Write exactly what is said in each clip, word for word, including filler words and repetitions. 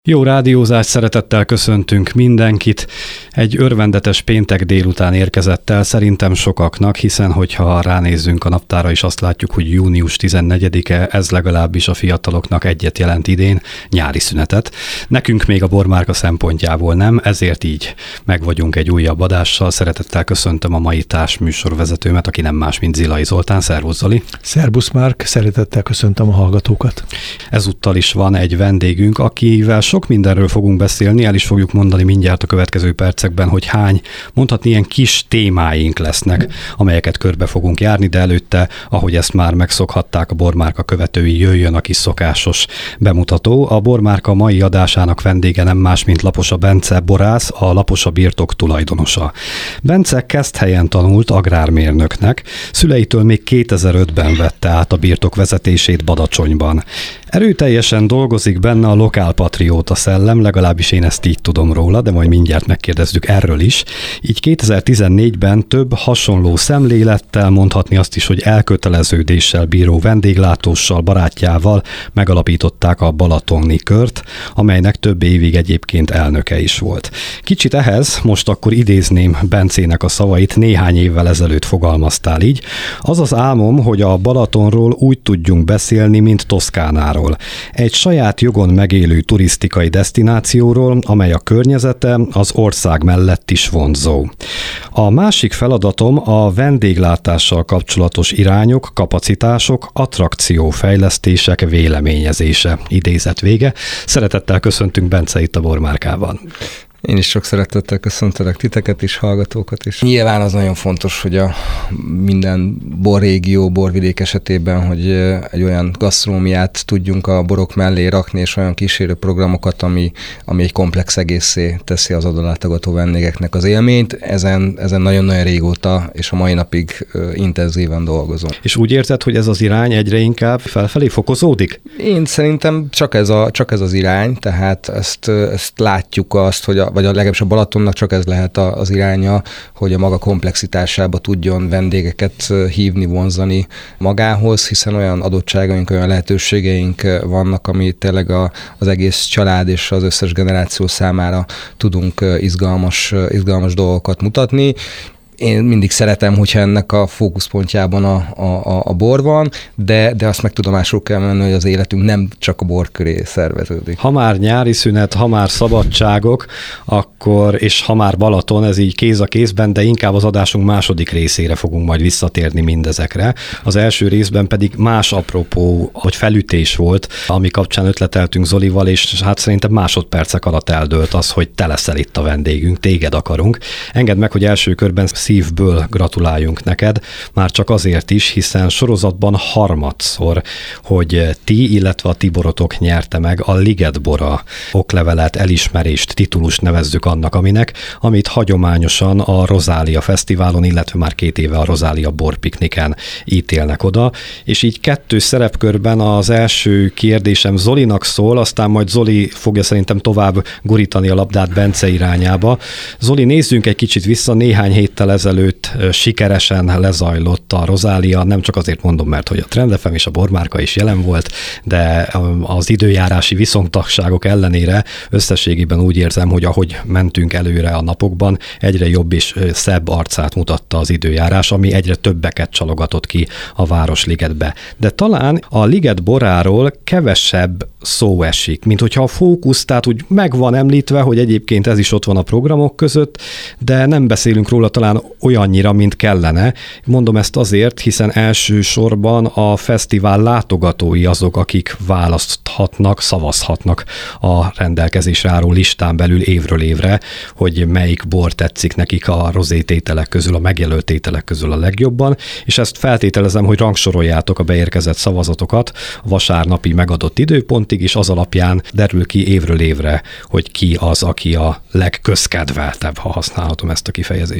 Jó rádiózást, szeretettel köszöntünk mindenkit. Egy örvendetes péntek délután érkezett el szerintem sokaknak, hiszen hogyha ránézzünk a naptára is azt látjuk, hogy június tizennegyedike, ez legalábbis a fiataloknak egyet jelent idén, nyári szünetet. Nekünk még a bormárka szempontjából nem, ezért így meg vagyunk egy újabb adással. Szeretettel köszöntöm a mai társműsorvezetőmet, aki nem más, mint Zilai Zoltán. Szervusz, Zoli! Szervusz, Márk! Szeretettel köszöntöm a hallgatókat! Ezúttal is van egy vendégünk, akivel sok mindenről fogunk beszélni, el is fogjuk mondani mindjárt a következő percekben, hogy hány, mondhatni ilyen kis témáink lesznek, amelyeket körbe fogunk járni, de előtte, ahogy ezt már megszokhatták a bormárka követői, jöjjön a kis szokásos bemutató. A bormárka mai adásának vendége nem más, mint Laposa Bence borász, a Laposa birtok tulajdonosa. Bence Keszthelyen tanult agrármérnöknek, szüleitől még kétezer-ötben vette át a birtok vezetését Badacsonyban. Erőteljesen dolgozik benne a lokálpatrióta szellem, legalábbis én ezt így tudom róla, de majd mindjárt megkérdezzük erről is. Így kétezer-tizennégyben több hasonló szemlélettel, mondhatni azt is, hogy elköteleződéssel bíró vendéglátóssal, barátjával megalapították a Balatoni Kört, amelynek több évig egyébként elnöke is volt. Kicsit ehhez most akkor idézném Bencének a szavait, néhány évvel ezelőtt fogalmaztál így. Az az álmom, hogy a Balatonról úgy tudjunk beszélni, mint Toszkánáról. Egy saját jogon megélő turisztikai desztinációról, amely a környezete az ország mellett is vonzó. A másik feladatom a vendéglátással kapcsolatos irányok, kapacitások, attrakciófejlesztések véleményezése. Idézet vége. Szeretettel köszöntünk Bence itt a Bormárkában. Én is sok szeretettel köszöntelek titeket is, hallgatókat is. Nyilván az nagyon fontos, hogy a minden borrégió, borvidék esetében, hogy egy olyan gasztronómiát tudjunk a borok mellé rakni, és olyan kísérő programokat, ami, ami egy komplex egészé teszi az odalátogató vendégeknek az élményt. Ezen, ezen nagyon-nagyon régóta, és a mai napig intenzíven dolgozunk. És úgy érzed, hogy ez az irány egyre inkább felfelé fokozódik? Én szerintem csak ez, a, csak ez az irány, tehát ezt, ezt látjuk azt, hogy a vagy a legalábbis a Balatonnak csak ez lehet az iránya, hogy a maga komplexitásába tudjon vendégeket hívni, vonzani magához, hiszen olyan adottságaink, olyan lehetőségeink vannak, ami tényleg a, az egész család és az összes generáció számára tudunk izgalmas, izgalmas dolgokat mutatni. Én mindig szeretem, hogyha ennek a fókuszpontjában a, a, a bor van, de, de azt meg tudomásul kell venni, hogy az életünk nem csak a bor köré szerveződik. Ha már nyári szünet, ha már szabadságok, akkor, és ha már Balaton, ez így kéz a kézben, de inkább az adásunk második részére fogunk majd visszatérni mindezekre. Az első részben pedig más apropó, hogy felütés volt, ami kapcsán ötleteltünk Zolival, és hát szerintem másodpercek alatt eldőlt az, hogy te leszel itt a vendégünk, téged akarunk. Engedd meg, hogy első körben szívből gratuláljunk neked, már csak azért is, hiszen sorozatban harmadszor, hogy ti, illetve a ti borotok nyerte meg a Liget bora oklevelet, elismerést, titulust nevezzük annak, aminek, amit hagyományosan a Rozália Fesztiválon, illetve már két éve a Rozália borpikniken ítélnek oda, és így kettős szerepkörben az első kérdésem Zolinak szól, aztán majd Zoli fogja szerintem tovább gurítani a labdát Bence irányába. Zoli, nézzünk egy kicsit vissza, néhány héttel ezelőtt sikeresen lezajlott a Rozália, nem csak azért mondom, mert hogy a Trend ef em és a Bormárka is jelen volt, de az időjárási viszontagságok ellenére összességében úgy érzem, hogy ahogy mentünk előre a napokban, egyre jobb és szebb arcát mutatta az időjárás, ami egyre többeket csalogatott ki a Városligetbe. De talán a Liget boráról kevesebb szó esik, mint hogyha a fókusz, tehát úgy meg van említve, hogy egyébként ez is ott van a programok között, de nem beszélünk róla talán olyannyira, mint kellene. Mondom ezt azért, hiszen elsősorban a fesztivál látogatói azok, akik választhatnak, szavazhatnak a rendelkezésre álló listán belül évről évre, hogy melyik bor tetszik nekik a rozétételek közül, a megjelölt ételek közül a legjobban, és ezt feltételezem, hogy rangsoroljátok a beérkezett szavazatokat a vasárnapi megadott időpontig, és az alapján derül ki évről évre, hogy ki az, aki a legközkedveltebb, ha használhatom ezt a kifejezést.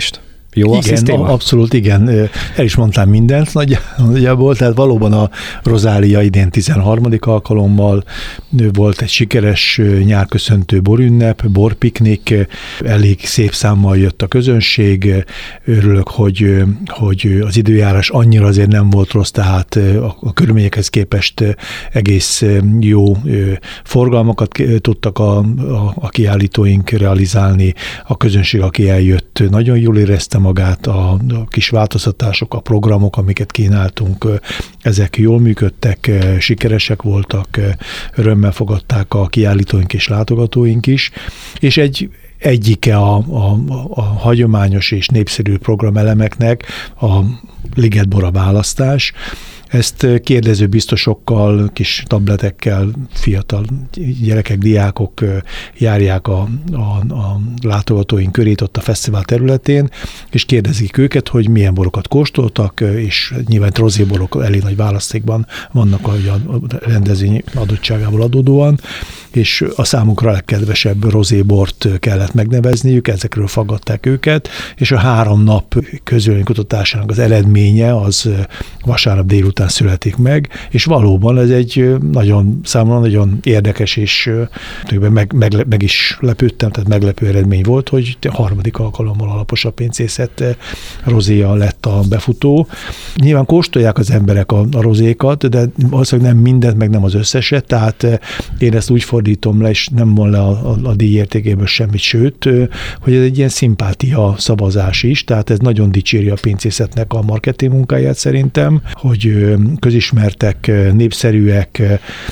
Jó igen, a szisztéma? Abszolút igen. El is mondtam mindent nagyjából, tehát valóban a Rozália idén tizenharmadik alkalommal volt egy sikeres nyárköszöntő borünnep, borpiknik, elég szép számmal jött a közönség. Örülök, hogy, hogy az időjárás annyira azért nem volt rossz, tehát a, a körülményekhez képest egész jó forgalmakat tudtak a, a, a kiállítóink realizálni. A közönség, aki eljött, nagyon jól érezte magát, a, a kis változtatások, a programok, amiket kínáltunk, ezek jól működtek, sikeresek voltak, örömmel fogadták a kiállítóink és látogatóink is, és egy egyike a, a, a hagyományos és népszerű programelemeknek a ligetbora választás. Ezt kérdező biztosokkal, kis tabletekkel fiatal gyerekek, diákok járják a, a, a látogatóink körét ott a fesztivál területén, és kérdezik őket, hogy milyen borokat kóstoltak, és nyilván rozéborok elég nagy választékban vannak a rendezvény adottságából adódóan, és a számukra legkedvesebb rozébort kellett megnevezniük, ezekről faggatták őket, és a három nap közvéleménykutatásának az eredménye az vasárnap délután születik meg, és valóban ez egy nagyon, számomra nagyon érdekes, és meg, meg, meg is lepődtem, tehát meglepő eredmény volt, hogy a harmadik alkalommal alaposabb pincészet rozéja lett a befutó. Nyilván kóstolják az emberek a, a rozékat, de valószínűleg nem mindent, meg nem az összeset, tehát én ezt úgy fordítom le, és nem von le a, a, a díj értékéből semmit, sőt, hogy ez egy ilyen szimpátia szavazás is, tehát ez nagyon dicséri a pincészetnek a marketing munkáját szerintem, hogy közismertek, népszerűek,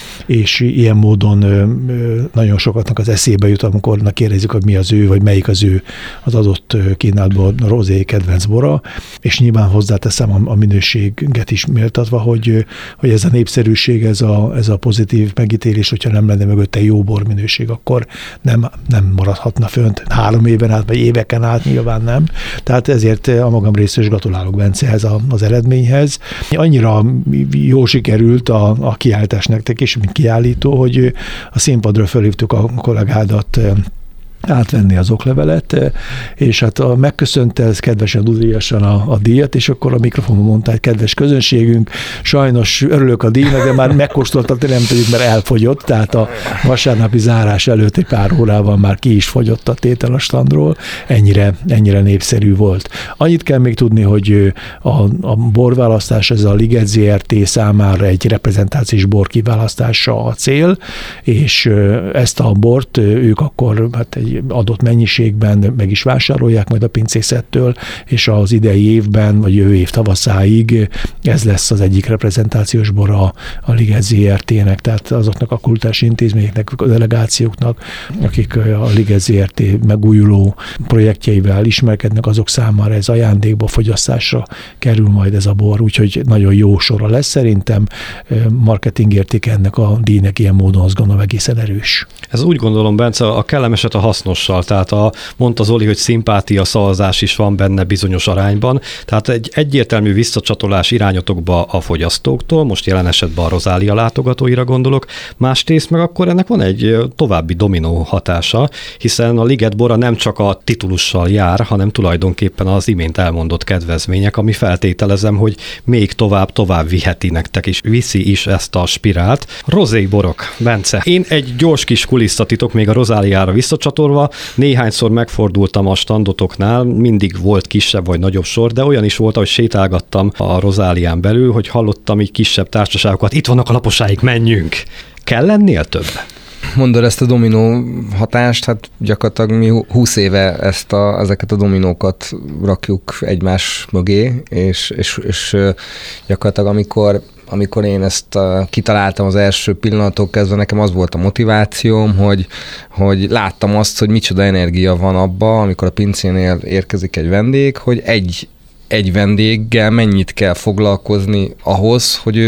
és ilyen módon nagyon sokatnak az eszébe jut, amikor kérdezik, hogy mi az ő, vagy melyik az ő az adott kínáltból a rozé kedvenc bora, és nyilván hozzáteszem a, a minőséget is méltatva, hogy, hogy ez a népszerűség, ez a, ez a pozitív megítélés, hogyha nem lenne mögötte jó bor minőség, akkor nem, nem maradhatna fönt három éven át, vagy éveken át, nyilván nem. Tehát ezért a magam részéről is gratulálok Bencehez a, az eredményhez. Annyira jól sikerült a, a kiállítás nektek is, mint kiállító, hogy a színpadra fölhívtuk a kollégádat átvenni az oklevelet, és hát a megköszönte ez kedvesen, udvariasan a, a díjat, és akkor a mikrofonban mondta, hogy kedves közönségünk, sajnos örülök a díjnak, de már megkóstoltak, de nem tudjuk, mert elfogyott, tehát a vasárnapi zárás előtt egy pár órával már ki is fogyott a tétel a standról, ennyire, ennyire népszerű volt. Annyit kell még tudni, hogy a, a borválasztás, ez a Liget zé er té számára egy reprezentációs bor kiválasztása a cél, és ezt a bort ők akkor hát egy adott mennyiségben meg is vásárolják majd a pincészettől, és az idei évben, vagy jövő év tavaszáig ez lesz az egyik reprezentációs bora a Liget zé er té-nek, tehát azoknak a kutatási intézményeknek, a delegációknak, akik a Liget zé er té megújuló projektjeivel ismerkednek, azok számára ez ajándékba, fogyasztásra kerül majd ez a bor, úgyhogy nagyon jó sora lesz szerintem. Marketing érték ennek a díjnek ilyen módon, azt gondolom, egészen erős. Ez úgy gondolom, Bence, a kellemeset a hasznossal, tehát a, mondta Zoli, hogy szimpátia szavazás is van benne bizonyos arányban, tehát egy egyértelmű visszacsatolás irányotokba a fogyasztóktól, most jelen esetben a Rozália látogatóira gondolok, másrészt meg akkor ennek van egy további dominó hatása, hiszen a Liget bora nem csak a titulussal jár, hanem tulajdonképpen az imént elmondott kedvezmények, ami feltételezem, hogy még tovább, tovább viheti nektek is, viszi is ezt a spirált. Rozéborok, Bence, én egy gyors kis kulisszatitok még a Rozáliára visszacsatolva, néhányszor megfordultam a standotoknál, mindig volt kisebb vagy nagyobb sor, de olyan is volt, hogy sétálgattam a Rozálián belül, hogy hallottam így kisebb társaságokat, itt vannak a laposáik, menjünk! Kell lennél több? Mondod ezt a dominó hatást, hát gyakorlatilag mi húsz éve ezt a, ezeket a dominókat rakjuk egymás mögé, és, és, és gyakorlatilag amikor amikor én ezt uh, kitaláltam az első pillanatok kezdve, nekem az volt a motivációm, hogy, hogy láttam azt, hogy micsoda energia van abba, amikor a pincénél érkezik egy vendég, hogy egy, egy vendéggel mennyit kell foglalkozni ahhoz, hogy ő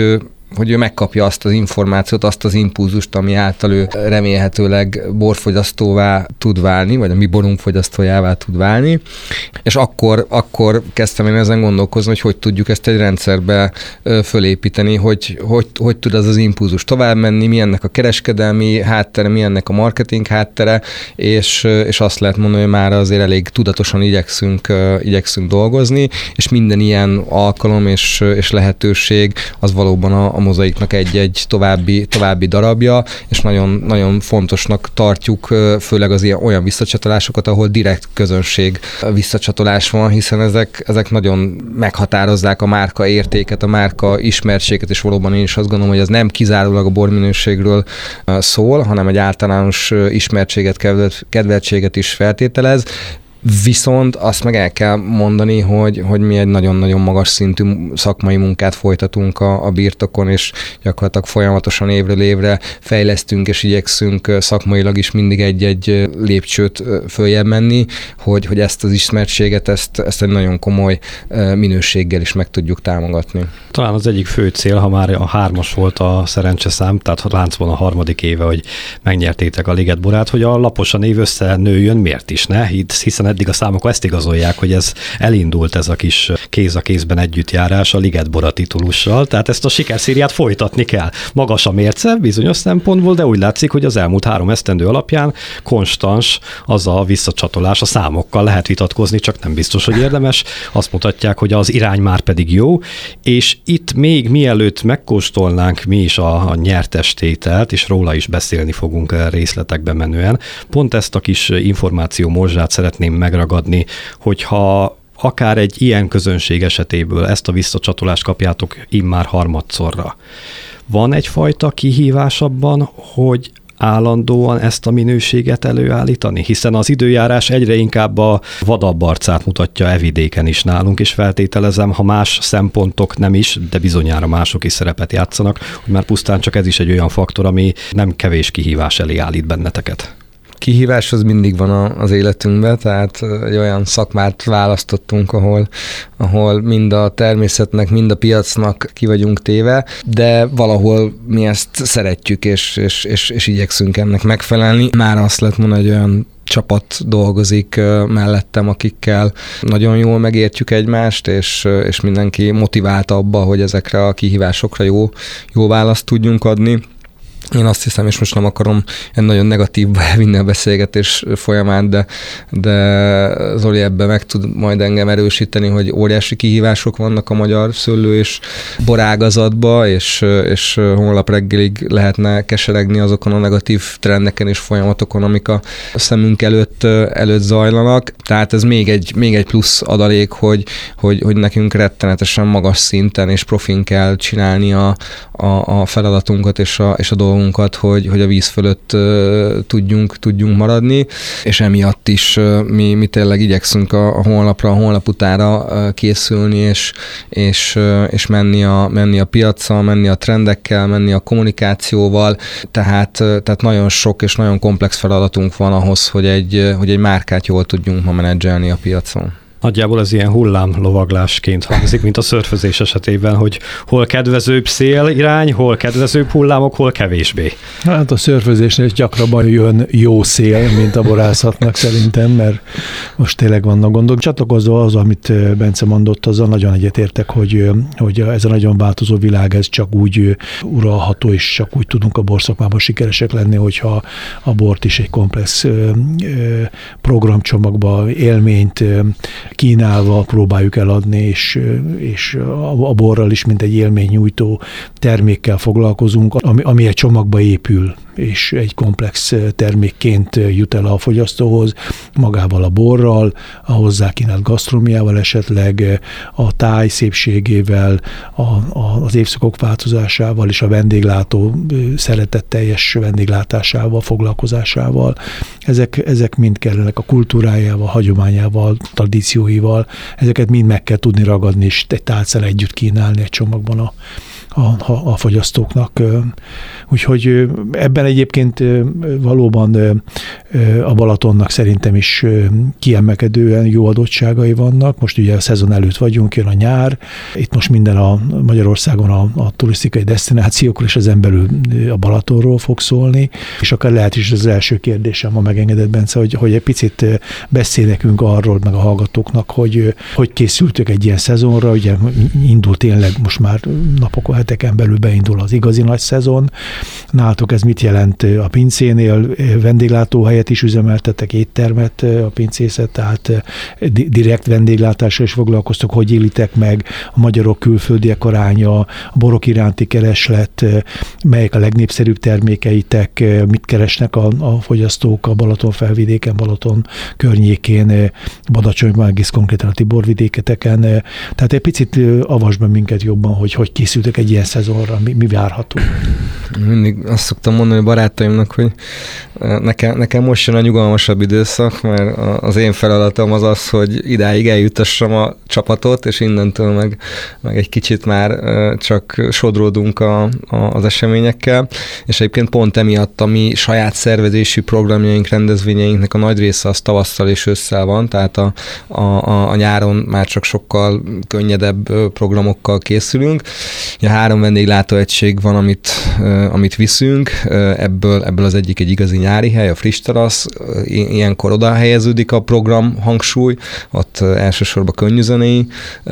hogy ő megkapja azt az információt, azt az impulzust, ami által ő remélhetőleg borfogyasztóvá tud válni, vagy a mi borunk fogyasztójává tud válni, és akkor, akkor kezdtem én ezen gondolkozni, hogy hogy tudjuk ezt egy rendszerbe fölépíteni, hogy hogy, hogy tud az az impulzus tovább menni, mi ennek a kereskedelmi háttere, mi ennek a marketing háttere, és, és azt lehet mondani, hogy már azért elég tudatosan igyekszünk, igyekszünk dolgozni, és minden ilyen alkalom és, és lehetőség az valóban a, a mozaiknak egy-egy további, további darabja, és nagyon, nagyon fontosnak tartjuk, főleg az ilyen, olyan visszacsatolásokat, ahol direkt közönség visszacsatolás van, hiszen ezek, ezek nagyon meghatározzák a márka értéket, a márka ismertséget, és valóban én is azt gondolom, hogy ez nem kizárólag a borminőségről szól, hanem egy általános ismertséget, kedveltséget is feltételez. Viszont azt meg el kell mondani, hogy, hogy mi egy nagyon-nagyon magas szintű szakmai munkát folytatunk a, a birtokon, és gyakorlatilag folyamatosan évről évre fejlesztünk, és igyekszünk szakmailag is mindig egy-egy lépcsőt följebb menni, hogy, hogy ezt az ismertséget, ezt, ezt egy nagyon komoly minőséggel is meg tudjuk támogatni. Talán az egyik fő cél, ha már a hármas volt a szerencseszám, tehát a láncban a harmadik éve, hogy megnyertétek a ligetborát, hogy a laposan év összenőjön, miért is ne, hiszen eddig a számok ezt igazolják, hogy ez elindult ez a kis kéz a kézben együttjárás a ligetbora titulussal, tehát ezt a sikerszériát folytatni kell. Magas a mérce bizonyos szempontból, de úgy látszik, hogy az elmúlt három esztendő alapján konstans az a visszacsatolás, a számokkal lehet vitatkozni, csak nem biztos, hogy érdemes. Azt mutatják, hogy az irány már pedig jó, és itt még mielőtt megkóstolnánk mi is a, a nyertes tételt, és róla is beszélni fogunk részletekbe menően, pont ezt a kis információ morzsát szeretném megragadni, hogyha akár egy ilyen közönség esetéből ezt a visszacsatolást kapjátok immár harmadszorra. Van egyfajta kihívás abban, hogy állandóan ezt a minőséget előállítani? Hiszen az időjárás egyre inkább a vadabb arcát mutatja e vidéken is nálunk, és feltételezem, ha más szempontok nem is, de bizonyára mások is szerepet játszanak, hogy már pusztán csak ez is egy olyan faktor, ami nem kevés kihívás elé állít benneteket. Kihívás az mindig van az életünkben, tehát egy olyan szakmát választottunk, ahol, ahol mind a természetnek, mind a piacnak ki vagyunk téve, de valahol mi ezt szeretjük, és, és, és, és igyekszünk ennek megfelelni. Már azt lehet mondani, hogy olyan csapat dolgozik mellettem, akikkel nagyon jól megértjük egymást, és, és mindenki motivált abba, hogy ezekre a kihívásokra jó, jó választ tudjunk adni. Én azt hiszem, és most nem akarom egy nagyon negatívba elvinni a beszélgetés folyamán, de, de Zoli ebben meg tud majd engem erősíteni, hogy óriási kihívások vannak a magyar szőlő és borágazatba, és, és holnap reggelig lehetne keseregni azokon a negatív trendeken és folyamatokon, amik a szemünk előtt, előtt zajlanak. Tehát ez még egy, még egy plusz adalék, hogy, hogy, hogy nekünk rettenetesen magas szinten és profin kell csinálni a, a, a feladatunkat és a, és a dolgunkat, hogy, hogy a víz fölött uh, tudjunk, tudjunk maradni, és emiatt is uh, mi, mi tényleg igyekszünk a, a holnapra, a holnap utára uh, készülni, és, és, uh, és menni, a, menni a piaccal, menni a trendekkel, menni a kommunikációval, tehát, uh, tehát nagyon sok és nagyon komplex feladatunk van ahhoz, hogy egy, uh, hogy egy márkát jól tudjunk ma menedzselni a piacon. Nagyjából ez ilyen hullámlovaglásként hangzik, mint a szörfözés esetében, hogy hol kedvezőbb szélirány, hol kedvezőbb hullámok, hol kevésbé. Hát a szörfözésnél gyakrabban jön jó szél, mint a borászatnak szerintem, mert most tényleg vannak gondok. Csatlakozva az, amit Bence mondott, azzal nagyon egyetértek, hogy, hogy ez a nagyon változó világ, ez csak úgy uralható, és csak úgy tudunk a borszakmában sikeresek lenni, hogyha a bort is egy komplex programcsomagba, élményt kínálva próbáljuk eladni, és, és a borral is, mint egy élménynyújtó termékkel foglalkozunk, ami, ami egy csomagba épül, és egy komplex termékként jut el a fogyasztóhoz, magával a borral, a hozzá kínált gasztronómiával esetleg, a táj szépségével, a, a, az évszakok változásával és a vendéglátó szeretetteljes vendéglátásával, foglalkozásával. Ezek, ezek mind kellenek a kultúrájával, hagyományával, tradícióival, ezeket mind meg kell tudni ragadni, és egy tálcán együtt kínálni egy csomagban a, a, a fogyasztóknak. Úgyhogy ebben egyébként valóban a Balatonnak szerintem is kiemelkedően jó adottságai vannak. Most ugye a szezon előtt vagyunk, jön a nyár. Itt most minden a Magyarországon a, a turisztikai desztinációkról és ezen belül a Balatonról fog szólni. És akár lehet is az első kérdésem, ha megengedett, Bence, hogy, hogy egy picit beszél nekünk arról, meg a hallgatóknak, hogy hogy készültök egy ilyen szezonra. Ugye indul tényleg most már napokon, heteken belül beindul az igazi nagy szezon. Nálatok ez mit jelent a pincénél? Vendéglátóhelyet is üzemeltetek, éttermet a pincészet, tehát direkt vendéglátással is foglalkoztok, hogy élitek meg a magyarok külföldiek aránya, a borok iránti kereslet, melyek a legnépszerűbb termékeitek, mit keresnek a, a fogyasztók a Balaton felvidéken, Balaton környékén, Badacsonyban, egész konkrétan a Tiborvidéketeken. Tehát egy picit avasd be minket jobban, hogy hogy készültek egy ilyen szezonra, mi, mi várható. Mindig azt szoktam mondani a barátaimnak, hogy nekem, nekem most jön a nyugalmasabb időszak, mert az én feladatom az az, hogy idáig eljutassam a csapatot, és innentől meg, meg egy kicsit már csak sodródunk a, a, az eseményekkel, és egyébként pont emiatt a mi saját szervezésű programjaink, rendezvényeinknek a nagy része az tavasszal és ősszel van, tehát a, a, a, a nyáron már csak sokkal könnyedebb programokkal készülünk. A három vendéglátóegység van, amit, amit viszünk, ebből, ebből az egyik egy igazi nyári hely, a Friss Terasz, ilyenkor oda helyeződik a program hangsúly, ott elsősorban könnyűzenei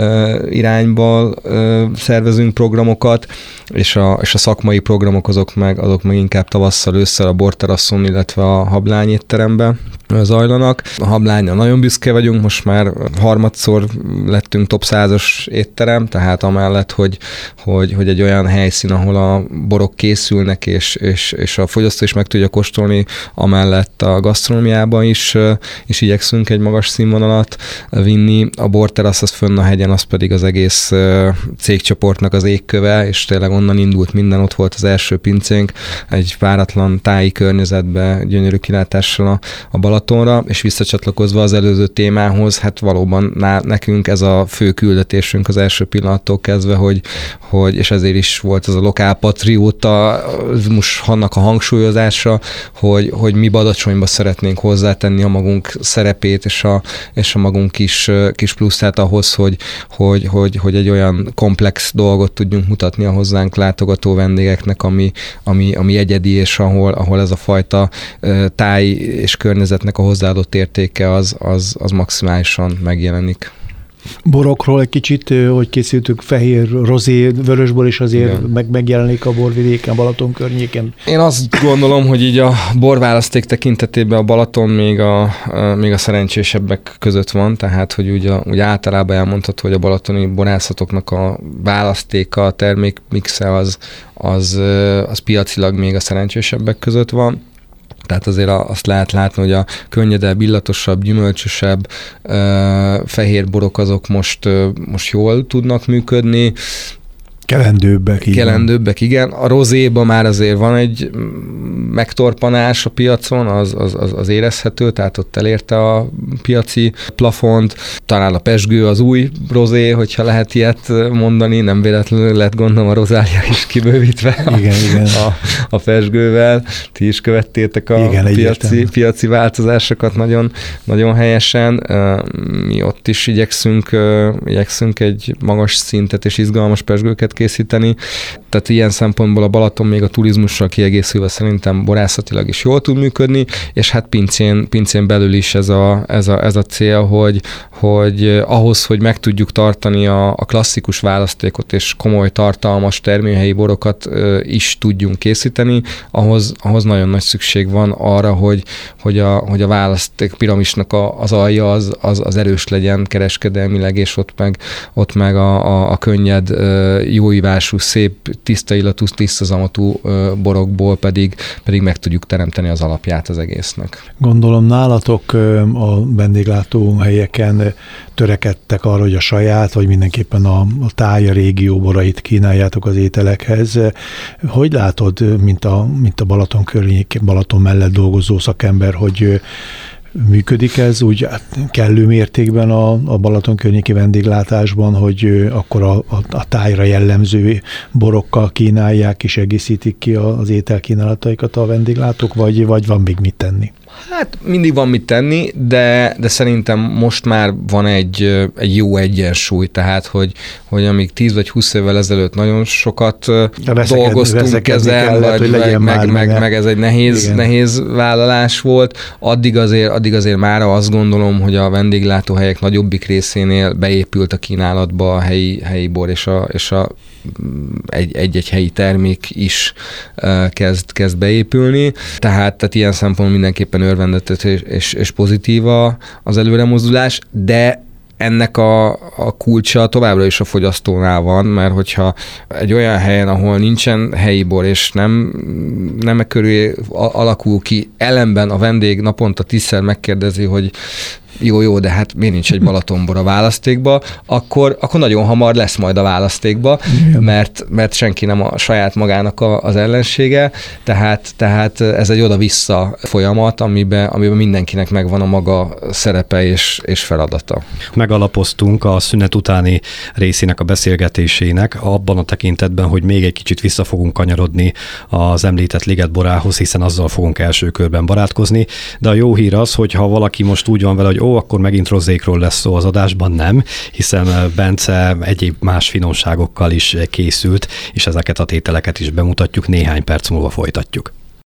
irányból szervezünk programokat, és a, és a szakmai programok azok meg, azok meg inkább tavasszal, ősszel a Borteraszon, illetve a Hablány étteremben zajlanak. A Hablánynal nagyon büszke vagyunk, most már harmadszor lettünk top százas étterem, tehát amellett, hogy, hogy, hogy egy olyan helyszín, ahol a borok készülnek, és, és, és a fogyasztó is meg tudja kóstolni, amellett a gasztronómiában is, is igyekszünk egy magas színvonalat vinni. A Borterasz az fönn a hegyen, az pedig az egész cégcsoportnak az égköve, és tényleg onnan indult minden, ott volt az első pincénk, egy váratlan táji környezetbe, gyönyörű kilátással a, a Balatonra, és visszacsatlakozva az előző témához, hát valóban ná, nekünk ez a fő küldetésünk az első pillanattól kezdve, hogy, hogy és ezért is volt az a lokálpatrióta, most annak a hangsúlyozása, hogy, hogy mi Badacsonyba szeretnénk hozzátenni a magunk szerepét, és a, és a magunk kis, kis pluszát ahhoz, hogy, hogy, hogy, hogy egy olyan komplex dolgot tudjunk mutatni a hozzánk látogató vendégeknek, ami, ami, ami egyedi, és ahol, ahol ez a fajta táj és környezetnek a hozzáadott értéke az, az, az maximálisan megjelenik. Borokról egy kicsit, hogy készültük, fehér, rozé, vörösbor is azért meg, megjelenik a borvidéken, Balaton környéken. Én azt gondolom, hogy így a borválaszték tekintetében a Balaton még a, még a szerencsésebbek között van, tehát hogy úgy, a, úgy általában elmondható, hogy a balatoni borászatoknak a választéka, a termékmixe az, az, az piacilag még a szerencsésebbek között van. Tehát azért azt lehet látni, hogy a könnyedebb, illatosabb, gyümölcsösebb fehér borok azok most, most jól tudnak működni. Kelendőbbek, igen. Kelendőbbek, igen. A rozéban már azért van egy megtorpanás a piacon, az, az, az, az érezhető, tehát ott elérte a piaci plafont. Talán a pezsgő az új rozé, hogyha lehet ilyet mondani, nem véletlenül lett gondolom a rozália is kibővítve igen, a, igen. A, a pezsgővel. Ti is követtétek a igen, piaci, piaci változásokat nagyon, nagyon helyesen. Mi ott is igyekszünk, igyekszünk egy magas szintet és izgalmas pezsgőket készíteni. Tehát ilyen szempontból a Balaton még a turizmussal kiegészülve szerintem borászatilag is jól tud működni, és hát pincén, pincén belül is ez a, ez a, ez a cél, hogy, hogy ahhoz, hogy meg tudjuk tartani a, a klasszikus választékot és komoly, tartalmas termőhelyi borokat is tudjunk készíteni, ahhoz, ahhoz nagyon nagy szükség van arra, hogy, hogy, a, hogy a választék piramisnak a, az alja az, az, az erős legyen kereskedelmileg, és ott meg, ott meg a, a, a könnyed, jóívású, szép, tiszta illatú, tiszta zamatú borokból pedig, pedig meg tudjuk teremteni az alapját az egésznek. Gondolom nálatok a vendéglátó helyeken törekedtek arra, hogy a saját, vagy mindenképpen a, a táj, a régió borait kínáljátok az ételekhez. Hogy látod, mint a, mint a Balaton környék, Balaton mellett dolgozó szakember, hogy Működik ez úgy kellő mértékben a, a Balaton környéki vendéglátásban, hogy akkor a, a, a tájra jellemző borokkal kínálják és egészítik ki az ételkínálataikat a vendéglátók, vagy, vagy van még mit tenni? Hát mindig van mit tenni, de, de szerintem most már van egy, egy jó egyensúly, tehát hogy, hogy amíg tíz vagy húsz évvel ezelőtt nagyon sokat veszeked, dolgoztunk ezen, kellett, vagy, meg, meg, meg, meg ez egy nehéz, nehéz vállalás volt, addig azért, addig azért már azt gondolom, hogy a vendéglátóhelyek nagyobbik részénél beépült a kínálatba a helyi, helyi bor és a, és a egy, egy-egy helyi termék is uh, kezd, kezd beépülni, tehát, tehát ilyen szempontból mindenképpen örvendetes és, és, és pozitív az előremozdulás, de ennek a, a kulcsa továbbra is a fogyasztónál van, mert hogyha egy olyan helyen, ahol nincsen helyi bor, és nem, nem körül alakul ki, ellenben a vendég naponta tízszer megkérdezi, hogy jó, jó, de hát miért nincs egy Balatonbor a választékba, akkor, akkor nagyon hamar lesz majd a választékba, mert, mert senki nem a saját magának a, az ellensége, tehát, tehát ez egy oda-vissza folyamat, amiben, amiben mindenkinek megvan a maga szerepe és, és feladata. Megalapoztunk a szünet utáni részének a beszélgetésének abban a tekintetben, hogy még egy kicsit vissza fogunk kanyarodni az említett ligetborához, hiszen azzal fogunk első körben barátkozni, de a jó hír az, hogy ha valaki most úgy van vele, hogy ó, akkor megint rozékról lesz szó az adásban, nem, hiszen Bence egyéb más finomságokkal is készült, és ezeket a tételeket is bemutatjuk, néhány perc múlva folytatjuk.